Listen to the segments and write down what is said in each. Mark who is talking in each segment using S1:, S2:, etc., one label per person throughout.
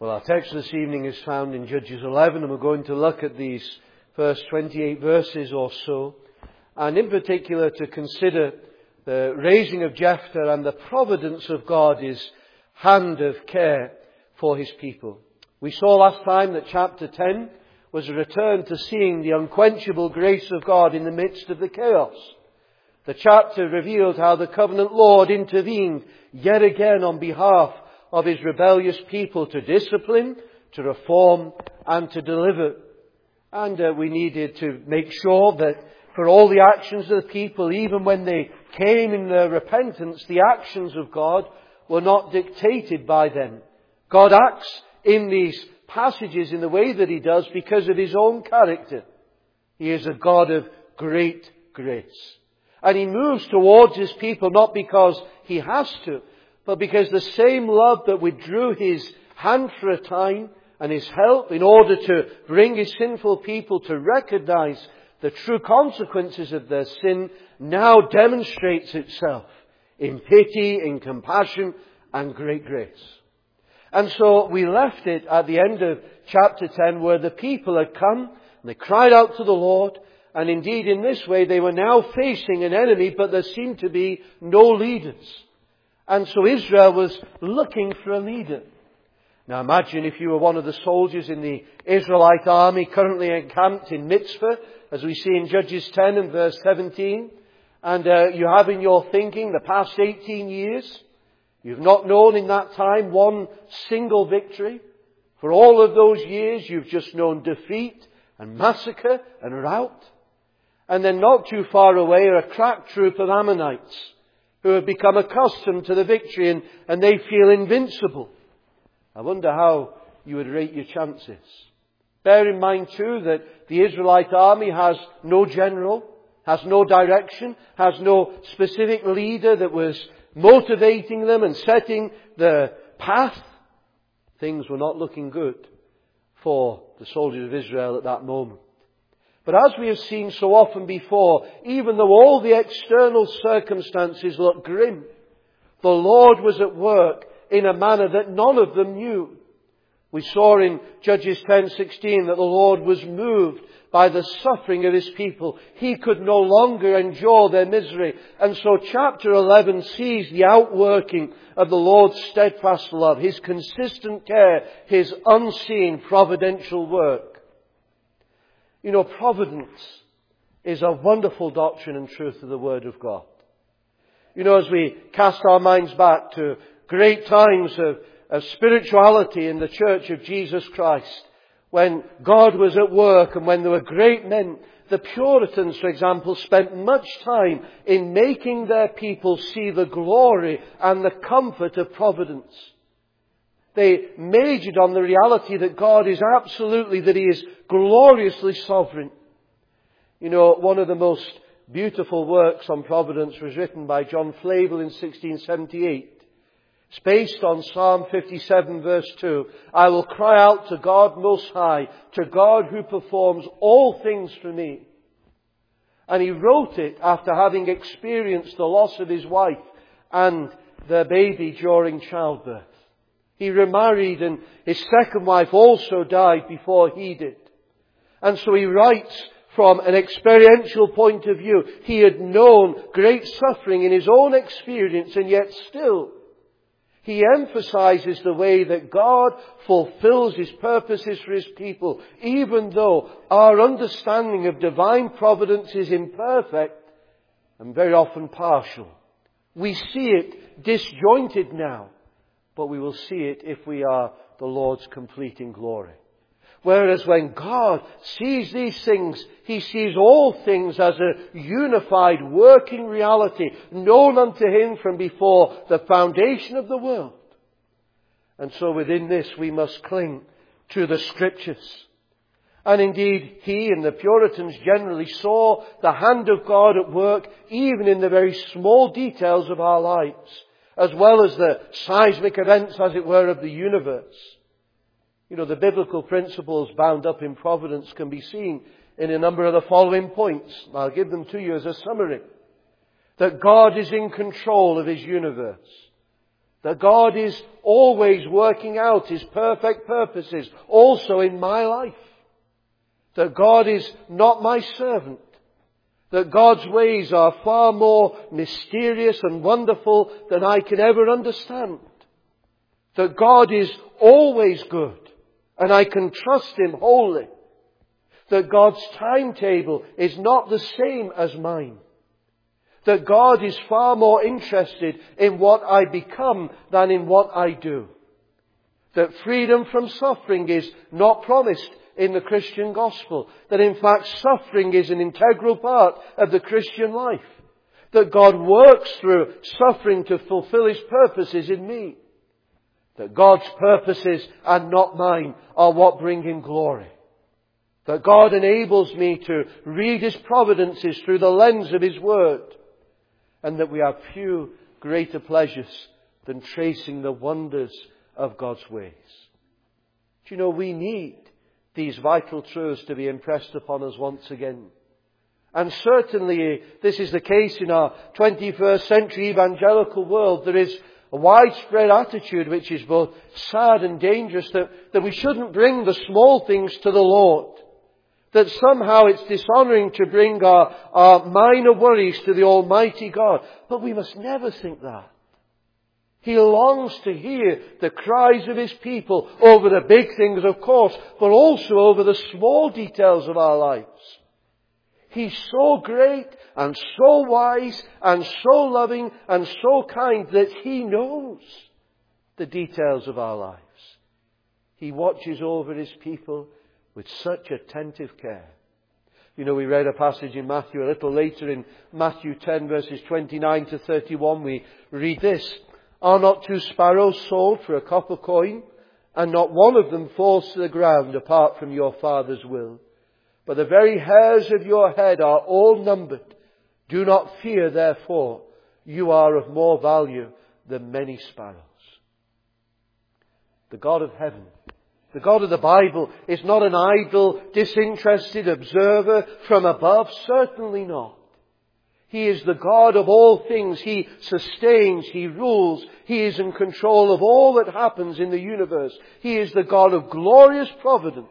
S1: Well, our text this evening is found in Judges 11, and we're going to look at these first 28 verses or so, and in particular to consider the raising of Jephthah and the providence of God, His hand of care for His people. We saw last time that chapter 10 was a return to seeing the unquenchable grace of God in the midst of the chaos. The chapter revealed how the covenant Lord intervened yet again on behalf of His rebellious people to discipline, to reform, and to deliver. And we needed to make sure that for all the actions of the people, even when they came in their repentance, the actions of God were not dictated by them. God acts in these passages in the way that He does because of His own character. He is a God of great grace. And He moves towards His people not because He has to, but because the same love that withdrew His hand for a time and His help in order to bring His sinful people to recognize the true consequences of their sin now demonstrates itself in pity, in compassion, and great grace. And so we left it at the end of chapter 10 where the people had come and they cried out to the Lord, and indeed in this way they were now facing an enemy, but there seemed to be no leaders. And so Israel was looking for a leader. Now imagine if you were one of the soldiers in the Israelite army currently encamped in Mitzvah, as we see in Judges 10 and verse 17, and you have in your thinking the past 18 years. You've not known in that time one single victory. For all of those years you've just known defeat and massacre and rout. And then not too far away are a crack troop of Ammonites who have become accustomed to the victory and they feel invincible. I wonder how you would rate your chances. Bear in mind too that the Israelite army has no general, has no direction, has no specific leader that was motivating them and setting the path. Things were not looking good for the soldiers of Israel at that moment. But as we have seen so often before, even though all the external circumstances looked grim, the Lord was at work in a manner that none of them knew. We saw in Judges 10:16 that the Lord was moved by the suffering of His people. He could no longer endure their misery. And so chapter 11 sees the outworking of the Lord's steadfast love, His consistent care, His unseen providential work. You know, providence is a wonderful doctrine and truth of the Word of God. You know, as we cast our minds back to great times of spirituality in the Church of Jesus Christ, when God was at work and when there were great men, the Puritans, for example, spent much time in making their people see the glory and the comfort of providence. They majored on the reality that God is absolutely, that He is gloriously sovereign. You know, one of the most beautiful works on providence was written by John Flavel in 1678. It's based on Psalm 57 verse 2. I will cry out to God Most High, to God who performs all things for me. And he wrote it after having experienced the loss of his wife and their baby during childbirth. He remarried and his second wife also died before he did. And so he writes from an experiential point of view. He had known great suffering in his own experience, and yet still he emphasizes the way that God fulfills His purposes for His people, even though our understanding of divine providence is imperfect and very often partial. We see it disjointed now, but we will see it if we are the Lord's completing glory. Whereas when God sees these things, He sees all things as a unified working reality known unto Him from before the foundation of the world. And so within this we must cling to the Scriptures. And indeed, he and the Puritans generally saw the hand of God at work even in the very small details of our lives, as well as the seismic events, as it were, of the universe. You know, the biblical principles bound up in providence can be seen in a number of the following points. I'll give them to you as a summary. That God is in control of His universe. that God is always working out His perfect purposes also in my life. That God is not my servant. That God's ways are far more mysterious and wonderful than I can ever understand. That God is always good and I can trust Him wholly. That God's timetable is not the same as mine. That God is far more interested in what I become than in what I do. That freedom from suffering is not promised in the Christian gospel. That in fact suffering is an integral part of the Christian life. That God works through suffering to fulfill His purposes in me. That God's purposes and not mine are what bring Him glory. That God enables me to read His providences through the lens of His Word. And that we have few greater pleasures than tracing the wonders of God's ways. Do you know, we need these vital truths to be impressed upon us once again. And certainly this is the case in our 21st century evangelical world. There is a widespread attitude which is both sad and dangerous that we shouldn't bring the small things to the Lord. That somehow it's dishonouring to bring our minor worries to the Almighty God. But we must never think that. He longs to hear the cries of His people over the big things, of course, but also over the small details of our lives. He's so great and so wise and so loving and so kind that He knows the details of our lives. He watches over His people with such attentive care. You know, we read a passage in Matthew a little later in Matthew 10 verses 29 to 31. We read this. Are not 2 sparrows sold for a copper coin, and not one of them falls to the ground apart from your Father's will? But the very hairs of your head are all numbered. Do not fear, therefore. You are of more value than many sparrows. The God of heaven, the God of the Bible, is not an idle, disinterested observer from above. Certainly not. He is the God of all things. He sustains. He rules. He is in control of all that happens in the universe. He is the God of glorious providence.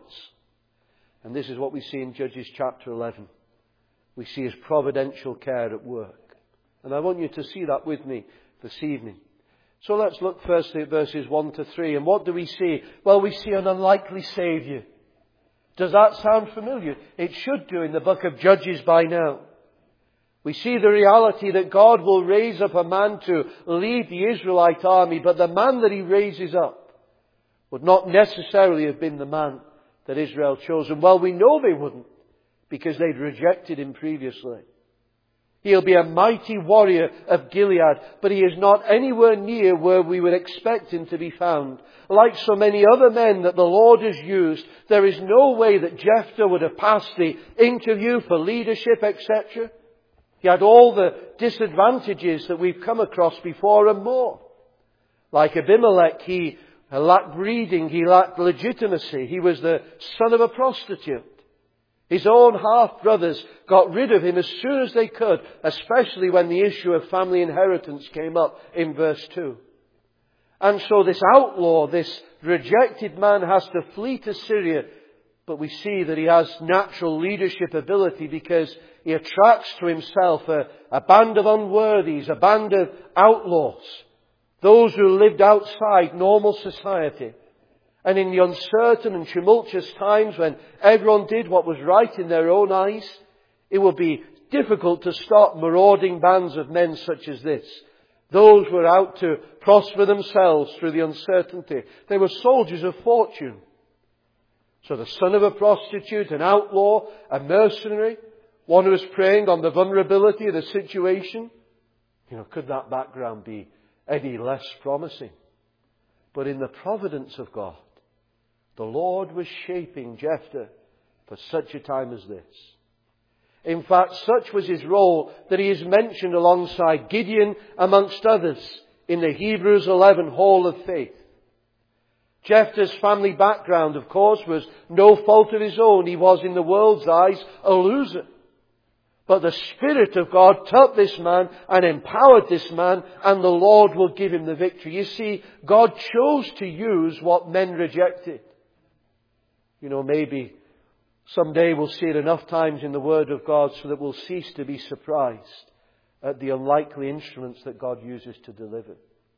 S1: And this is what we see in Judges chapter 11. We see His providential care at work. And I want you to see that with me this evening. So let's look firstly at verses 1 to 3. And what do we see? Well, we see an unlikely Saviour. Does that sound familiar? It should do in the book of Judges by now. We see the reality that God will raise up a man to lead the Israelite army, but the man that He raises up would not necessarily have been the man that Israel chose. And well, we know they wouldn't, because they'd rejected Him previously. He'll be a mighty warrior of Gilead, but he is not anywhere near where we would expect him to be found. Like so many other men that the Lord has used, there is no way that Jephthah would have passed the interview for leadership, etc. He had all the disadvantages that we've come across before and more. Like Abimelech, he lacked breeding, he lacked legitimacy, he was the son of a prostitute. His own half-brothers got rid of him as soon as they could, especially when the issue of family inheritance came up in verse 2. And so this outlaw, this rejected man has to flee to Syria, but we see that he has natural leadership ability because he attracts to himself a band of unworthies, a band of outlaws, those who lived outside normal society. And in the uncertain and tumultuous times when everyone did what was right in their own eyes, it would be difficult to stop marauding bands of men such as this. Those were out to prosper themselves through the uncertainty. They were soldiers of fortune. So the son of a prostitute, an outlaw, a mercenary, one who was preying on the vulnerability of the situation. Could that background be any less promising? But in the providence of God, the Lord was shaping Jephthah for such a time as this. In fact, such was his role that he is mentioned alongside Gideon amongst others in the Hebrews 11 Hall of Faith. Jephthah's family background, of course, was no fault of his own. He was, in the world's eyes, a loser. But the Spirit of God took this man and empowered this man, and the Lord will give him the victory. You see, God chose to use what men rejected. Maybe someday we'll see it enough times in the Word of God so that we'll cease to be surprised at the unlikely instruments that God uses to deliver.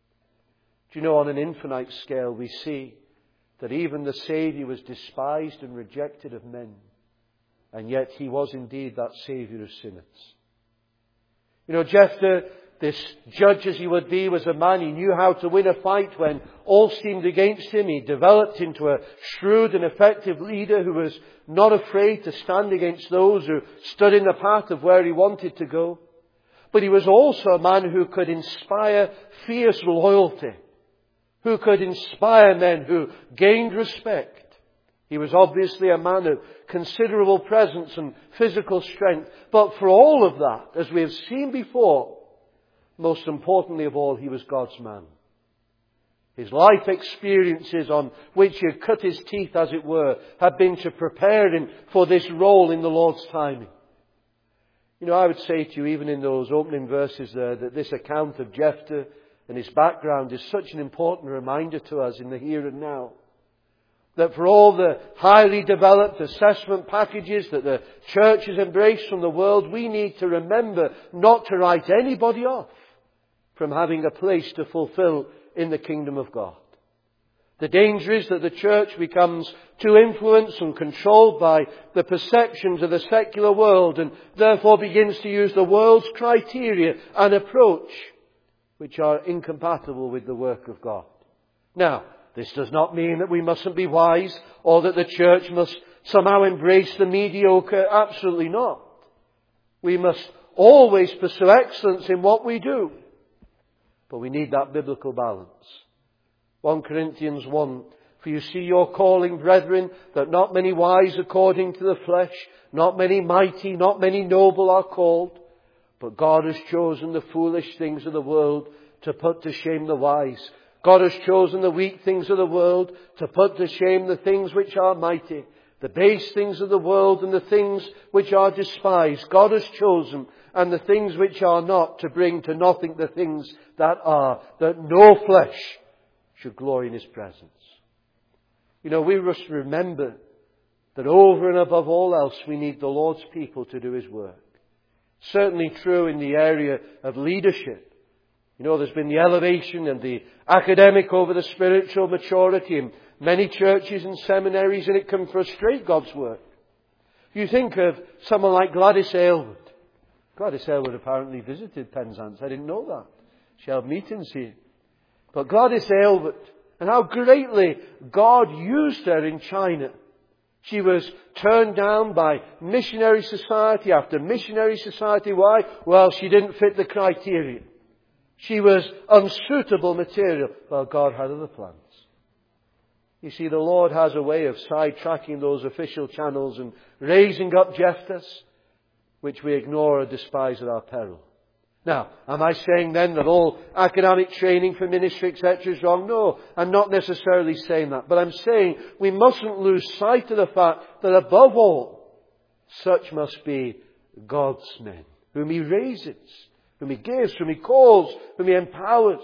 S1: On an infinite scale we see that even the Saviour was despised and rejected of men. And yet he was indeed that Saviour of sinners. Jephthah, this judge as he would be, was a man, he knew how to win a fight when all seemed against him. He developed into a shrewd and effective leader who was not afraid to stand against those who stood in the path of where he wanted to go. But he was also a man who could inspire fierce loyalty, who could inspire men who gained respect. He was obviously a man of considerable presence and physical strength. But for all of that, as we have seen before, most importantly of all, he was God's man. His life experiences on which he had cut his teeth, as it were, had been to prepare him for this role in the Lord's timing. I would say to you, even in those opening verses there, that this account of Jephthah and his background is such an important reminder to us in the here and now. That for all the highly developed assessment packages that the church has embraced from the world, we need to remember not to write anybody off from having a place to fulfill in the kingdom of God. The danger is that the church becomes too influenced and controlled by the perceptions of the secular world and therefore begins to use the world's criteria and approach, which are incompatible with the work of God. Now, this does not mean that we mustn't be wise or that the church must somehow embrace the mediocre. Absolutely not. We must always pursue excellence in what we do. But we need that biblical balance. 1 Corinthians 1, for you see your calling, brethren, that not many wise according to the flesh, not many mighty, not many noble are called. But God has chosen the foolish things of the world to put to shame the wise. God has chosen the weak things of the world to put to shame the things which are mighty. The base things of the world and the things which are despised. God has chosen, and the things which are not, to bring to nothing the things that are, that no flesh should glory in His presence. We must remember that over and above all else we need the Lord's people to do His work. Certainly true in the area of leadership. There's been the elevation and the academic over the spiritual maturity in many churches and seminaries, and it can frustrate God's work. You think of someone like Gladys Aylward. Gladys Aylward apparently visited Penzance. I didn't know that. She held meetings here. But Gladys Aylward, and how greatly God used her in China. She was turned down by missionary society after missionary society. Why? Well, she didn't fit the criteria. She was unsuitable material. Well, God had other plans. You see, the Lord has a way of sidetracking those official channels and raising up Jephthahs, which we ignore or despise at our peril. Now, am I saying then that all academic training for ministry, etc. is wrong? No, I'm not necessarily saying that. But I'm saying we mustn't lose sight of the fact that above all, such must be God's men, whom He raises, whom He gives, whom He calls, whom He empowers.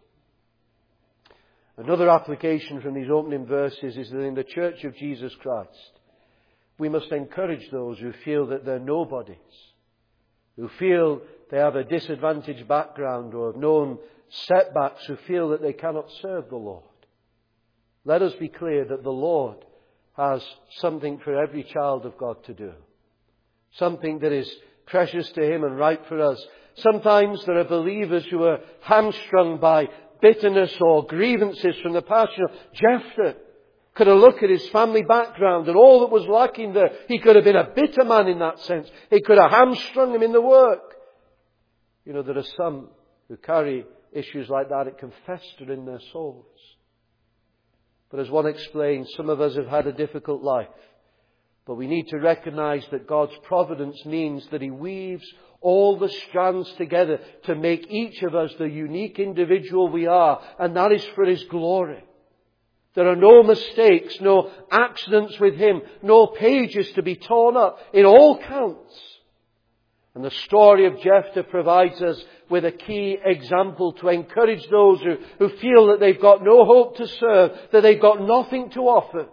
S1: Another application from these opening verses is that in the Church of Jesus Christ, we must encourage those who feel that they're nobodies, who feel they have a disadvantaged background or have known setbacks, who feel that they cannot serve the Lord. Let us be clear that the Lord has something for every child of God to do. Something that is precious to Him and right for us. Sometimes there are believers who are hamstrung by bitterness or grievances from the past. Jephthah could have looked at his family background and all that was lacking there. He could have been a bitter man in that sense. He could have hamstrung him in the work. There are some who carry issues like that. It can fester in their souls. But as one explained, some of us have had a difficult life. But we need to recognize that God's providence means that He weaves all the strands together to make each of us the unique individual we are. And that is for His glory. There are no mistakes, no accidents with Him, no pages to be torn up. It all counts. And the story of Jephthah provides us with a key example to encourage those who feel that they've got no hope to serve, that they've got nothing to offer.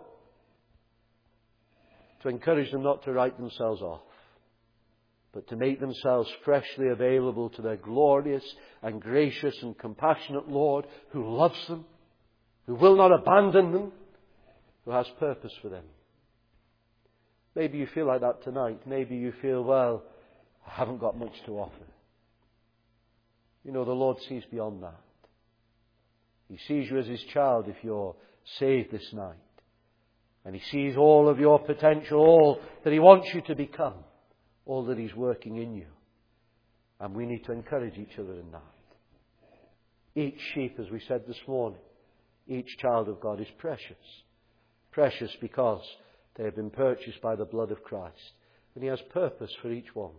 S1: To encourage them not to write themselves off, but to make themselves freshly available to their glorious and gracious and compassionate Lord, who loves them, who will not abandon them, who has purpose for them. Maybe you feel like that tonight. Maybe you feel, well, I haven't got much to offer. You know, the Lord sees beyond that. He sees you as His child if you're saved this night. And He sees all of your potential, all that He wants you to become, all that He's working in you. And we need to encourage each other in that. Each sheep, as we said this morning, each child of God is precious. Precious because they have been purchased by the blood of Christ. And He has purpose for each one.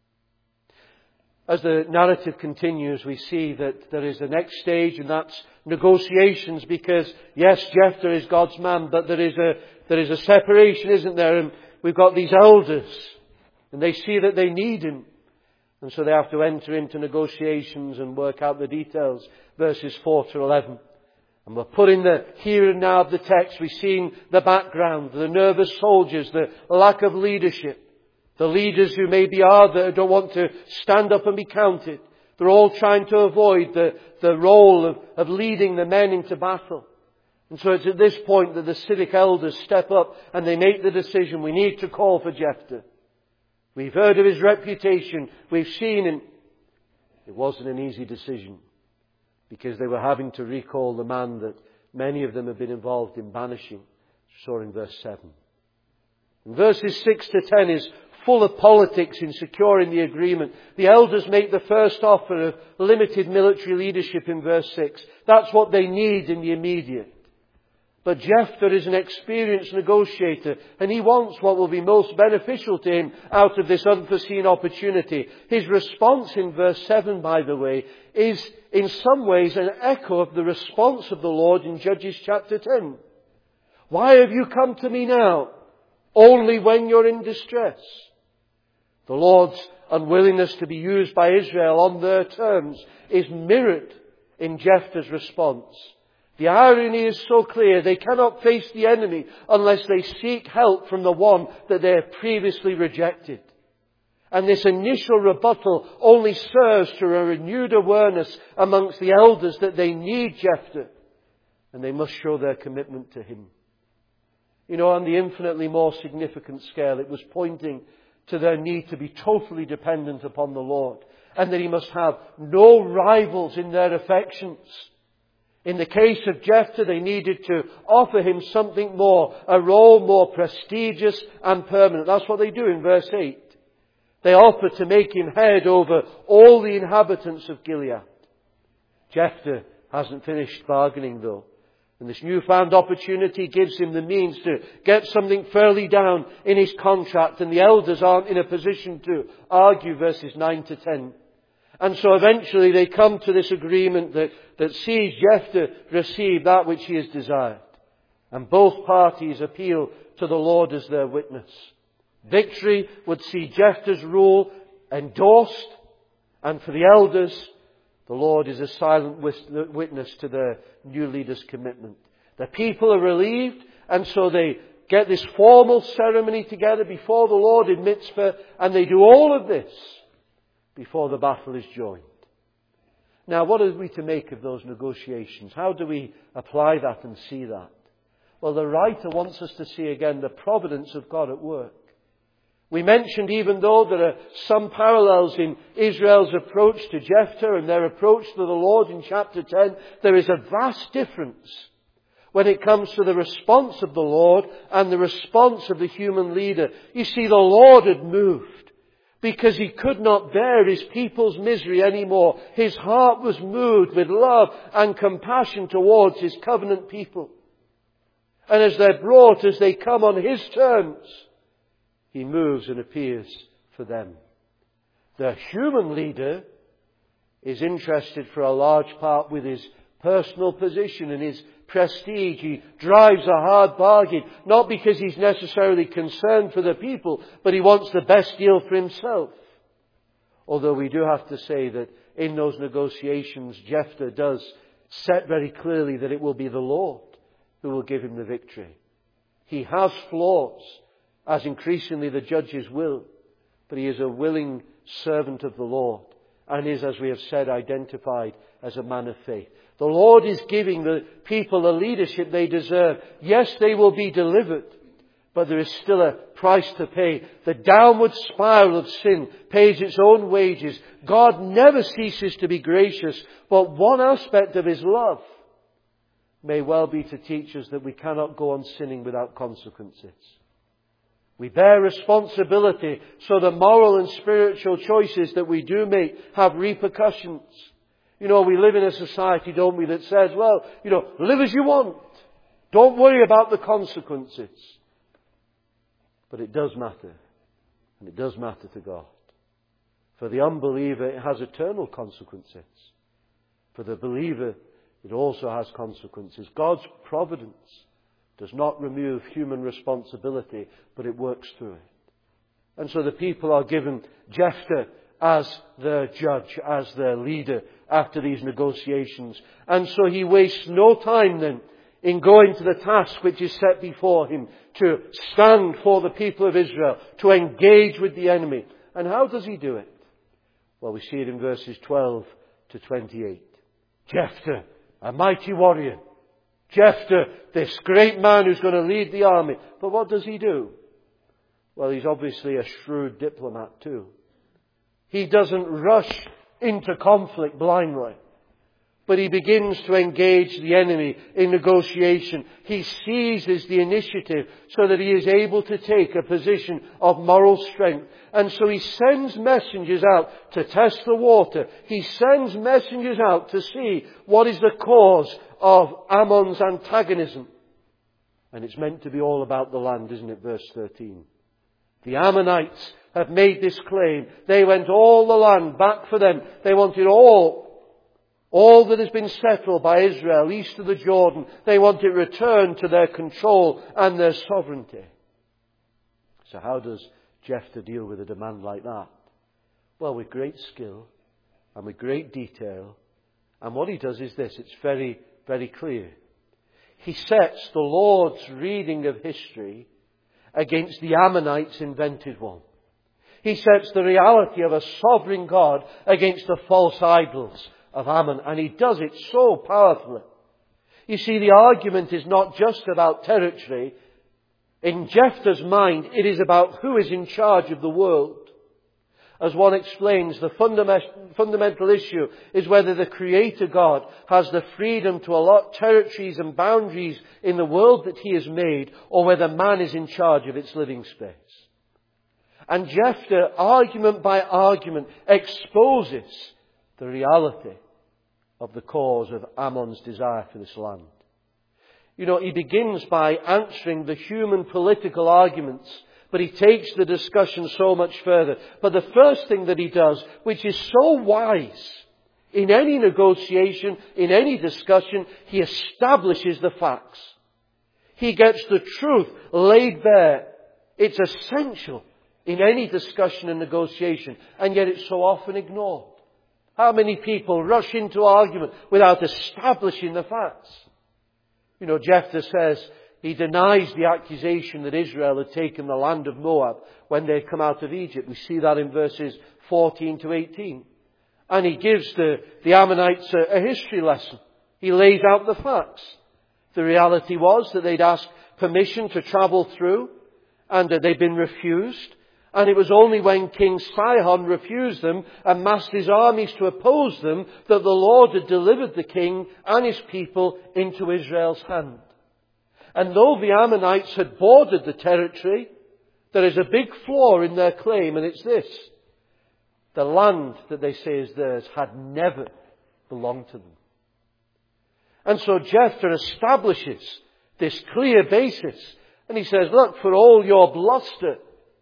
S1: As the narrative continues, we see that there is the next stage, and that's negotiations, because, yes, Jephthah is God's man, but there is a separation, isn't there? And we've got these elders, and they see that they need him. And so they have to enter into negotiations and work out the details, verses 4 to 11. And we're put in the here and now of the text. We've seen the background, the nervous soldiers, the lack of leadership. The leaders who maybe are that don't want to stand up and be counted. They're all trying to avoid the role of leading the men into battle. And so it's at this point that the civic elders step up and they make the decision. We need to call for Jephthah. We've heard of his reputation. We've seen him. It wasn't an easy decision, because they were having to recall the man that many of them have been involved in banishing. Saw in verse 7. And verses 6 to 10 is full of politics in securing the agreement. The elders make the first offer of limited military leadership in verse 6. That's what they need in the immediate. But Jephthah is an experienced negotiator, and he wants what will be most beneficial to him out of this unforeseen opportunity. His response in verse 7, by the way, is in some ways an echo of the response of the Lord in Judges chapter 10. Why have you come to me now? Only when you're in distress. The Lord's unwillingness to be used by Israel on their terms is mirrored in Jephthah's response. The irony is so clear. They cannot face the enemy unless they seek help from the one that they have previously rejected. And this initial rebuttal only serves to a renewed awareness amongst the elders that they need Jephthah. And they must show their commitment to him. You know, on the infinitely more significant scale, it was pointing to their need to be totally dependent upon the Lord, and that he must have no rivals in their affections. In the case of Jephthah, they needed to offer him something more, a role more prestigious and permanent. That's what they do in verse 8. They offer to make him head over all the inhabitants of Gilead. Jephthah hasn't finished bargaining though. And this newfound opportunity gives him the means to get something fairly down in his contract. And the elders aren't in a position to argue verses 9 to 10. And so eventually they come to this agreement that sees Jephthah receive that which he has desired. And both parties appeal to the Lord as their witness. Victory would see Jephthah's rule endorsed. And for the elders, the Lord is a silent witness to their new leader's commitment. The people are relieved, and so they get this formal ceremony together before the Lord in Mitzvah, and they do all of this before the battle is joined. Now, what are we to make of those negotiations? How do we apply that and see that? Well, the writer wants us to see again the providence of God at work. We mentioned, even though there are some parallels in Israel's approach to Jephthah and their approach to the Lord in chapter 10, there is a vast difference when it comes to the response of the Lord and the response of the human leader. You see, the Lord had moved because he could not bear his people's misery anymore. His heart was moved with love and compassion towards his covenant people. And as they're brought, as they come on his terms, he moves and appears for them. The human leader is interested for a large part with his personal position and his prestige. He drives a hard bargain, not because he's necessarily concerned for the people, but he wants the best deal for himself. Although we do have to say that in those negotiations, Jephthah does set very clearly that it will be the Lord who will give him the victory. He has flaws, as increasingly the judges will, but he is a willing servant of the Lord and is, as we have said, identified as a man of faith. The Lord is giving the people the leadership they deserve. Yes, they will be delivered, but there is still a price to pay. The downward spiral of sin pays its own wages. God never ceases to be gracious, but one aspect of His love may well be to teach us that we cannot go on sinning without consequences. We bear responsibility, so the moral and spiritual choices that we do make have repercussions. We live in a society, don't we, that says, live as you want. Don't worry about the consequences. But it does matter. And it does matter to God. For the unbeliever, it has eternal consequences. For the believer, it also has consequences. God's providence does not remove human responsibility, but it works through it. And so the people are given Jephthah as their judge, as their leader after these negotiations. And so he wastes no time then in going to the task which is set before him, to stand for the people of Israel, to engage with the enemy. And how does he do it? Well, we see it in verses 12 to 28. Jephthah, a mighty warrior. Jephthah, this great man who's going to lead the army. But what does he do? Well, he's obviously a shrewd diplomat too. He doesn't rush into conflict blindly, but he begins to engage the enemy in negotiation. He seizes the initiative so that he is able to take a position of moral strength. And so he sends messengers out to test the water. He sends messengers out to see what is the cause of Ammon's antagonism. And it's meant to be all about the land, isn't it? Verse 13. The Ammonites have made this claim. They want all the land back for them. They wanted all that has been settled by Israel east of the Jordan. They want it returned to their control and their sovereignty. So how does Jephthah deal with a demand like that? Well, with great skill and with great detail. And what he does is this. It's very, very clear. He sets the Lord's reading of history against the Ammonites' invented one. He sets the reality of a sovereign God against the false idols of Ammon. And he does it so powerfully. You see, the argument is not just about territory. In Jephthah's mind, it is about who is in charge of the world. As one explains, the fundamental issue is whether the Creator God has the freedom to allot territories and boundaries in the world that He has made, or whether man is in charge of its living space. And Jephthah, argument by argument, exposes the reality of the cause of Ammon's desire for this land. He begins by answering the human political arguments, but he takes the discussion so much further. But the first thing that he does, which is so wise in any negotiation, in any discussion, he establishes the facts. He gets the truth laid bare. It's essential in any discussion and negotiation, and yet it's so often ignored. How many people rush into argument without establishing the facts? Jephthah says he denies the accusation that Israel had taken the land of Moab when they had come out of Egypt. We see that in verses 14 to 18. And he gives the Ammonites a history lesson. He lays out the facts. The reality was that they'd asked permission to travel through, and they'd been refused. And it was only when King Sihon refused them and massed his armies to oppose them that the Lord had delivered the king and his people into Israel's hand. And though the Ammonites had bordered the territory, there is a big flaw in their claim, and it's this. The land that they say is theirs had never belonged to them. And so Jephthah establishes this clear basis. And he says, look, for all your bluster,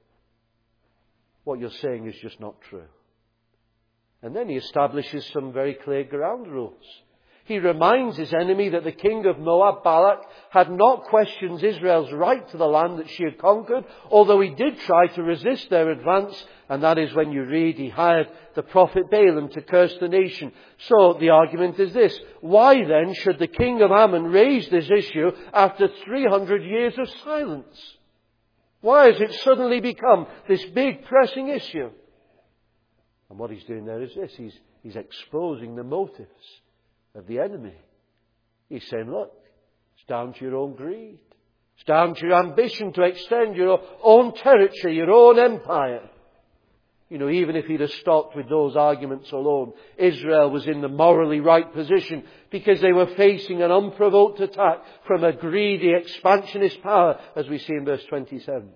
S1: what you're saying is just not true. And then he establishes some very clear ground rules. He reminds his enemy that the king of Moab, Balak, had not questioned Israel's right to the land that she had conquered, although he did try to resist their advance, and that is when you read he hired the prophet Balaam to curse the nation. So the argument is this: why then should the king of Ammon raise this issue after 300 years of silence? Why has it suddenly become this big pressing issue? And what he's doing there is this: he's exposing the motives of the enemy. He's saying, look, it's down to your own greed. It's down to your ambition to extend your own territory, your own empire. You know, even if he'd have stopped with those arguments alone, Israel was in the morally right position because they were facing an unprovoked attack from a greedy expansionist power, as we see in verse 27.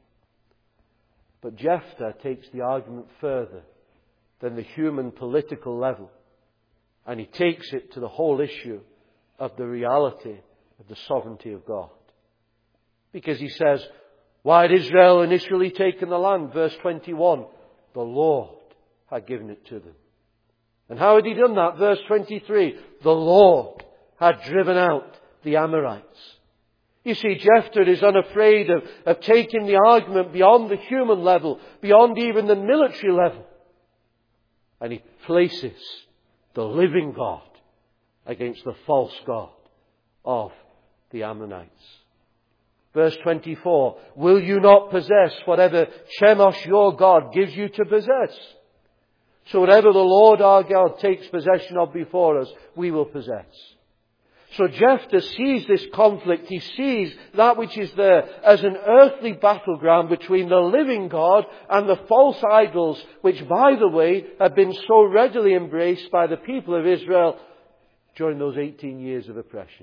S1: But Jephthah takes the argument further than the human political level. And he takes it to the whole issue of the reality of the sovereignty of God. Because he says, why had Israel initially taken the land? Verse 21, the Lord had given it to them. And how had he done that? Verse 23, the Lord had driven out the Amorites. You see, Jephthah is unafraid of taking the argument beyond the human level, beyond even the military level. And he places the living God against the false God of the Ammonites. Verse 24, will you not possess whatever Chemosh your God gives you to possess? So whatever the Lord our God takes possession of before us, we will possess. So Jephthah sees this conflict. He sees that which is there as an earthly battleground between the living God and the false idols, which, by the way, have been so readily embraced by the people of Israel during those 18 years of oppression.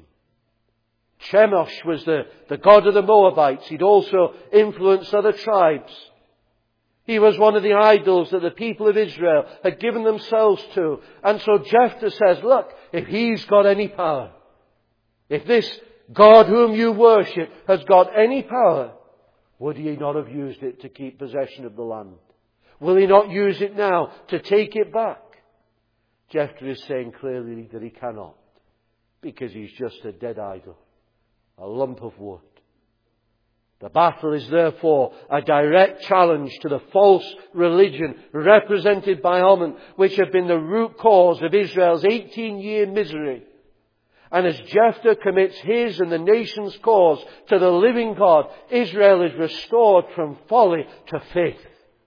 S1: Chemosh was the god of the Moabites. He'd also influenced other tribes. He was one of the idols that the people of Israel had given themselves to. And so Jephthah says, look, if he's got any power, if this God whom you worship has got any power, would he not have used it to keep possession of the land? Will he not use it now to take it back? Jephthah is saying clearly that he cannot, because he's just a dead idol, a lump of wood. The battle is therefore a direct challenge to the false religion represented by Ammon, which had been the root cause of Israel's 18-year misery. And as Jephthah commits his and the nation's cause to the living God, Israel is restored from folly to faith.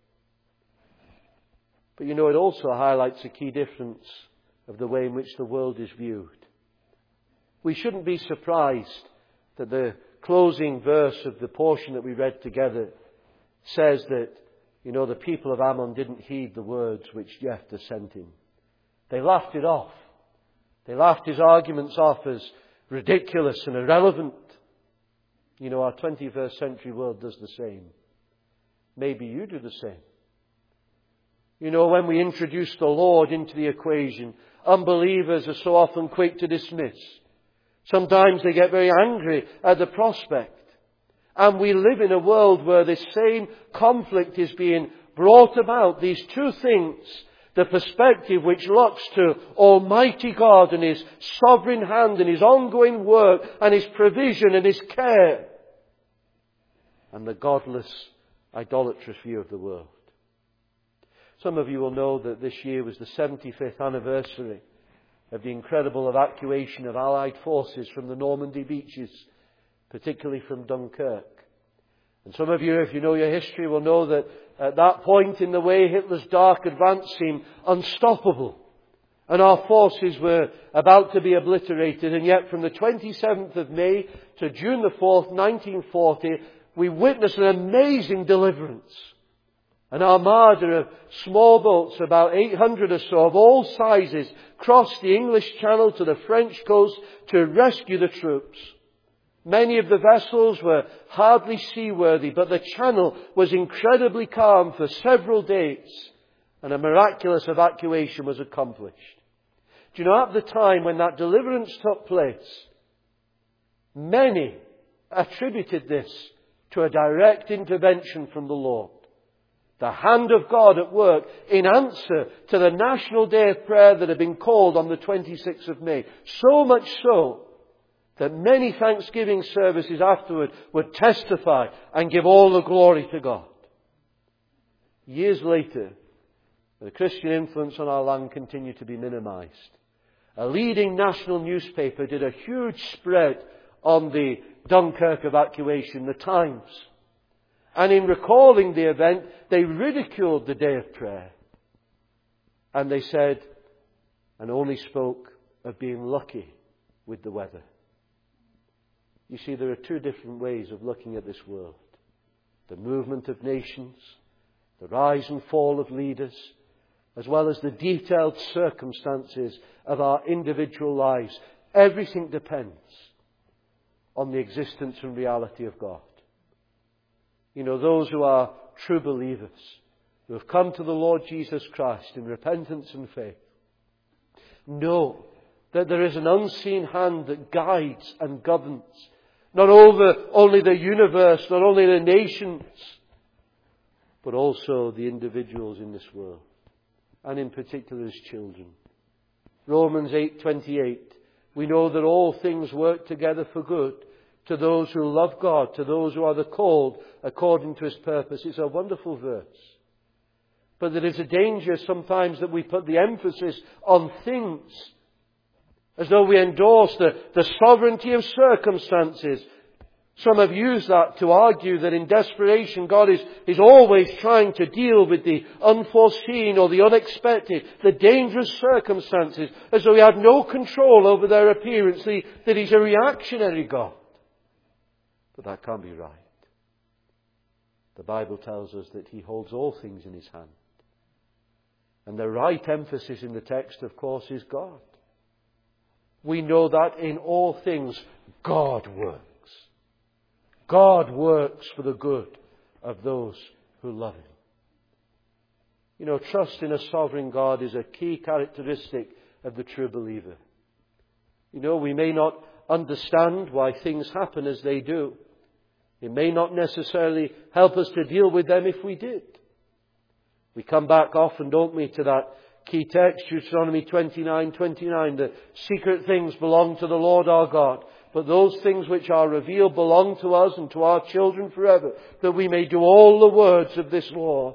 S1: But you know, it also highlights a key difference of the way in which the world is viewed. We shouldn't be surprised that the closing verse of the portion that we read together says that, you know, the people of Ammon didn't heed the words which Jephthah sent him. They laughed it off. They laughed his arguments off as ridiculous and irrelevant. You know, our 21st century world does the same. Maybe you do the same. You know, when we introduce the Lord into the equation, unbelievers are so often quick to dismiss. Sometimes they get very angry at the prospect. And we live in a world where this same conflict is being brought about. These two things. The perspective which looks to Almighty God and His sovereign hand and His ongoing work and His provision and His care. And the godless, idolatrous view of the world. Some of you will know that this year was the 75th anniversary of the incredible evacuation of Allied forces from the Normandy beaches, particularly from Dunkirk. And some of you, if you know your history, will know that at that point in the way, Hitler's dark advance seemed unstoppable. And our forces were about to be obliterated. And yet from the 27th of May to June the 4th, 1940, we witnessed an amazing deliverance. An armada of small boats, about 800 or so, of all sizes, crossed the English Channel to the French coast to rescue the troops. Many of the vessels were hardly seaworthy, but the channel was incredibly calm for several days, and a miraculous evacuation was accomplished. Do you know, at the time when that deliverance took place, many attributed this to a direct intervention from the Lord. The hand of God at work in answer to the National Day of Prayer that had been called on the 26th of May. So much so that many Thanksgiving services afterward would testify and give all the glory to God. Years later, the Christian influence on our land continued to be minimized. A leading national newspaper did a huge spread on the Dunkirk evacuation, the Times. And in recalling the event, they ridiculed the Day of Prayer. And they said, and only spoke of being lucky with the weather. You see, there are two different ways of looking at this world. The movement of nations, the rise and fall of leaders, as well as the detailed circumstances of our individual lives. Everything depends on the existence and reality of God. You know, those who are true believers, who have come to the Lord Jesus Christ in repentance and faith, know that there is an unseen hand that guides and governs not only the universe, not only the nations, but also the individuals in this world, and in particular as children. Romans 8:28, we know that all things work together for good to those who love God, to those who are the called according to His purpose. It's a wonderful verse. But there is a danger sometimes that we put the emphasis on things, as though we endorse the sovereignty of circumstances. Some have used that to argue that in desperation God is always trying to deal with the unforeseen or the unexpected, the dangerous circumstances, as though He had no control over their appearance, that He's a reactionary God. But that can't be right. The Bible tells us that He holds all things in His hand. And the right emphasis in the text, of course, is God. We know that in all things God works. God works for the good of those who love Him. You know, trust in a sovereign God is a key characteristic of the true believer. You know, we may not understand why things happen as they do. It may not necessarily help us to deal with them if we did. We come back often, don't we, to that key text, Deuteronomy 29:29. The secret things belong to the Lord our God, but those things which are revealed belong to us and to our children forever, that we may do all the words of this law.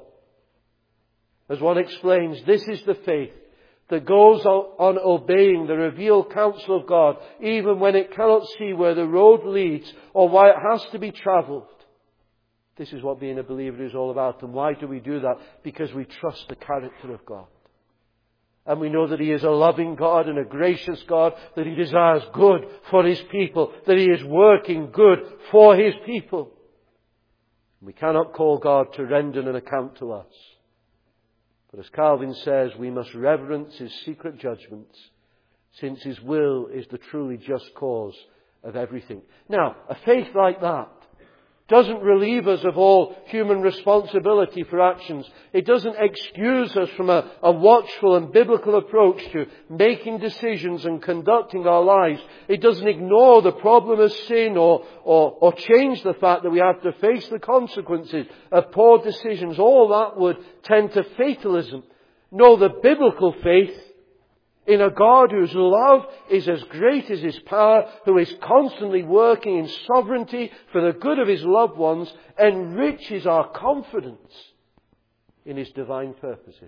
S1: As one explains, this is the faith that goes on obeying the revealed counsel of God, even when it cannot see where the road leads or why it has to be travelled. This is what being a believer is all about. And why do we do that? Because we trust the character of God. And we know that He is a loving God and a gracious God, that He desires good for His people, that He is working good for His people. We cannot call God to render an account to us. But as Calvin says, we must reverence His secret judgments, since His will is the truly just cause of everything. Now, a faith like that doesn't relieve us of all human responsibility for actions. It doesn't excuse us from a watchful and biblical approach to making decisions and conducting our lives. It doesn't ignore the problem of sin or change the fact that we have to face the consequences of poor decisions. All that would tend to fatalism. No, the biblical faith in a God whose love is as great as His power, who is constantly working in sovereignty for the good of His loved ones, enriches our confidence in His divine purposes,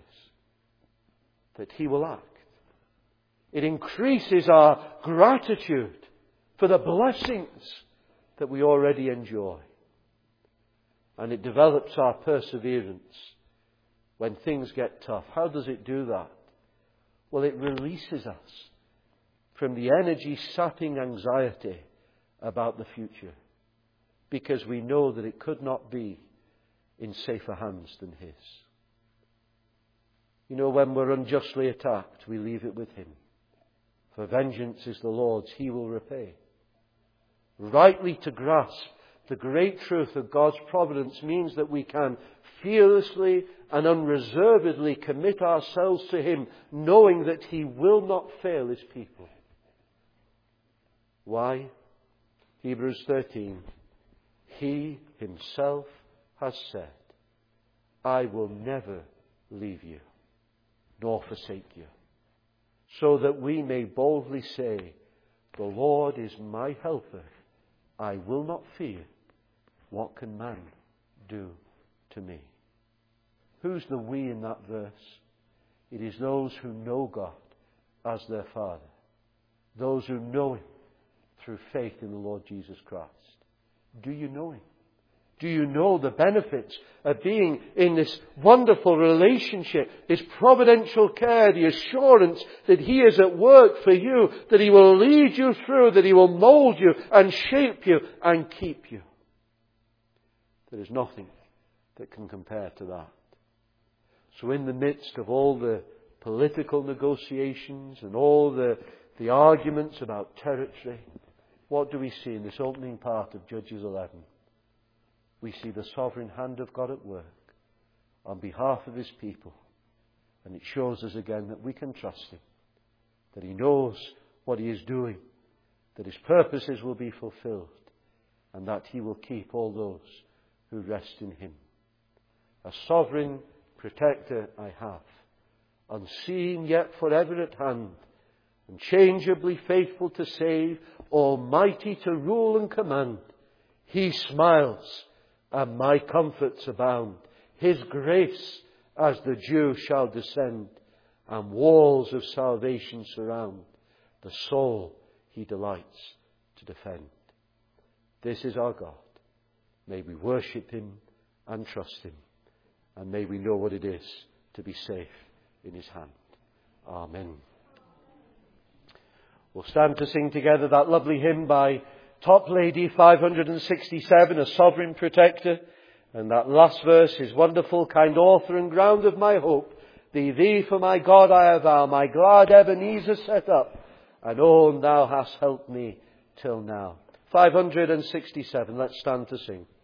S1: that He will act. It increases our gratitude for the blessings that we already enjoy. And it develops our perseverance when things get tough. How does it do that? Well, it releases us from the energy-sapping anxiety about the future, because we know that it could not be in safer hands than His. You know, when we're unjustly attacked, we leave it with Him. For vengeance is the Lord's, He will repay. Rightly to grasp the great truth of God's providence means that we can fearlessly and unreservedly commit ourselves to Him, knowing that He will not fail His people. Why? Hebrews 13. He Himself has said, I will never leave you, nor forsake you, so that we may boldly say, the Lord is my helper. I will not fear. What can man do to me? Who's the we in that verse? It is those who know God as their Father. Those who know Him through faith in the Lord Jesus Christ. Do you know Him? Do you know the benefits of being in this wonderful relationship, His providential care, the assurance that He is at work for you, that He will lead you through, that He will mould you and shape you and keep you? There is nothing that can compare to that. So in the midst of all the political negotiations and all the arguments about territory, what do we see in this opening part of Judges 11? We see the sovereign hand of God at work on behalf of His people. And it shows us again that we can trust Him, that He knows what He is doing, that His purposes will be fulfilled, and that He will keep all those who rest in Him. A sovereign protector I have, unseen yet forever at hand, unchangeably faithful to save, almighty to rule and command. He smiles, and my comforts abound. His grace as the dew shall descend, and walls of salvation surround the soul He delights to defend. This is our God. May we worship Him and trust Him, and may we know what it is to be safe in His hand. Amen. We'll stand to sing together that lovely hymn by Toplady 567, A Sovereign Protector. And that last verse is wonderful, kind author and ground of my hope. Thee for my God I avow, my glad Ebenezer set up, and own Thou hast helped me till now. 567, let's stand to sing.